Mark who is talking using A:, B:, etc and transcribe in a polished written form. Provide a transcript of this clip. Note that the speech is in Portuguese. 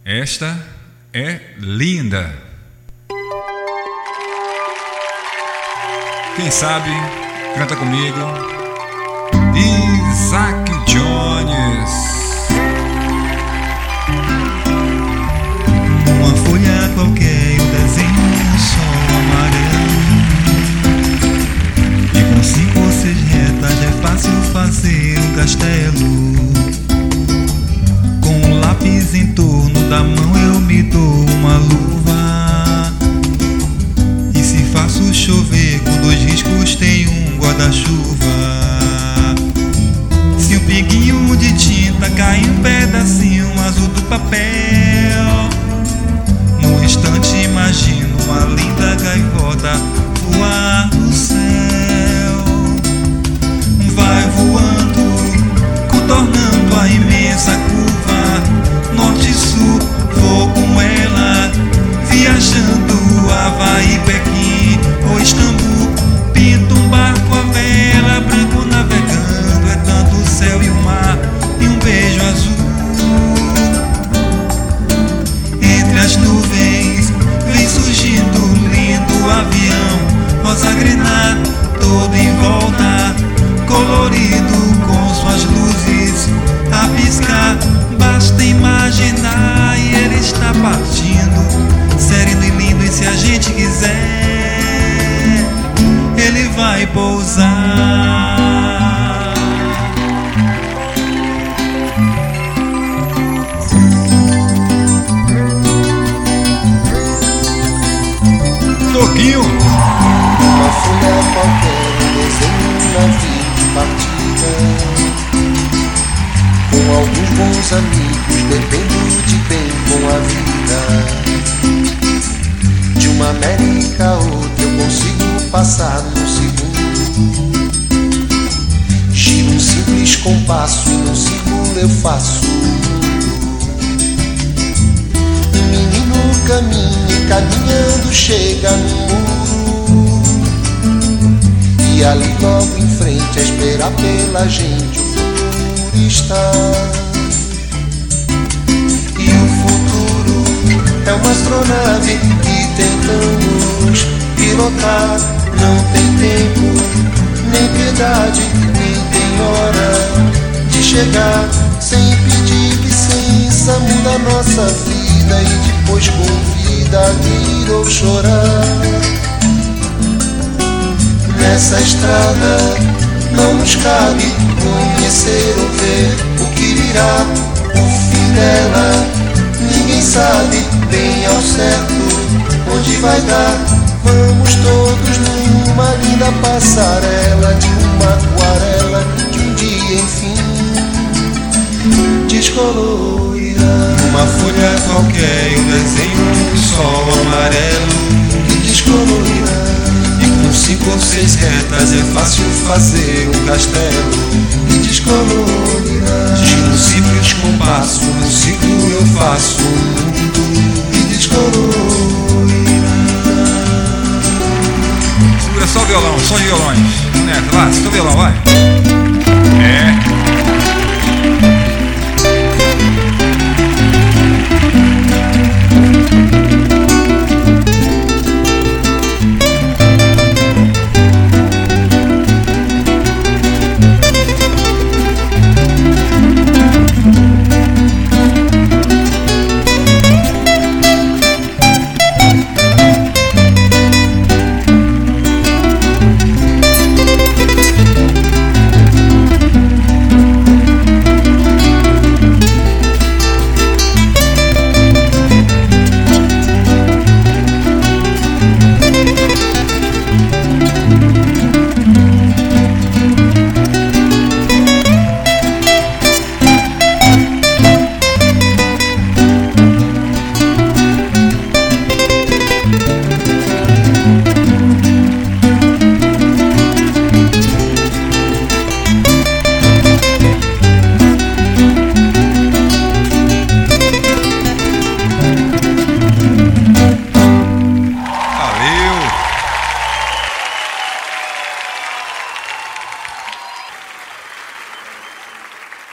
A: Esta é linda. Quem sabe, canta comigo. Isaac Jones.
B: Uma folha qualquer, eu desenho um sol amarelo. E com 5 ou 6 retas é fácil fazer um castelo. Com um lápis em torno da mão eu me dou uma luva. E se faço chover com 2 riscos tem um guarda-chuva. Se um pinguinho de tinta cai um pedacinho azul do papel, no instante imagino uma linda gaivota voar no céu. Vai voando, contornando a imensa curva norte e sul, vou com ela, viajando Havaí, Pequim ou Istambul. Pinto um barco à vela, branco navegando, é tanto o céu e o mar e um beijo azul. Entre as nuvens vem surgindo lindo avião, rosa grená, todo em volta, colorido com suas luzes a piscar. Basta imaginar e ele está partindo, sereno e lindo, e se a gente quiser, ele vai pousar.
A: Toquinho.
C: Uma folha qualquer, desenho um navio de partida. Com alguns bons amigos, bebendo de bem com a vida. De uma América a outra eu consigo passar num segundo. Giro um simples compasso e num círculo eu faço o mundo. Um menino caminha e caminhando chega no muro. E ali logo em frente a esperar pela gente o futuro está. E o futuro é uma astronave que tentamos pilotar. Não tem tempo, nem piedade, nem tem hora de chegar. Sem pedir licença muda nossa vida e depois convida a rir ou chorar. Nessa estrada não nos cabe conhecer ou ver o que virá. O fim dela ninguém sabe bem ao certo onde vai dar. Vamos todos numa linda passarela de uma aquarela de um dia enfim descolorirá.
B: Uma folha qualquer eu desenho um sol amarelo
C: Que descolorirá.
B: e com 5 ou 6 retas é fácil fazer um castelo.
C: Que descolorirá.
B: Giro um simples compasso, no ciclo eu faço um mundo.
C: Que descolorirá.
A: Segura só o violão, som de violões. Neto, lá, segura o violão, vai.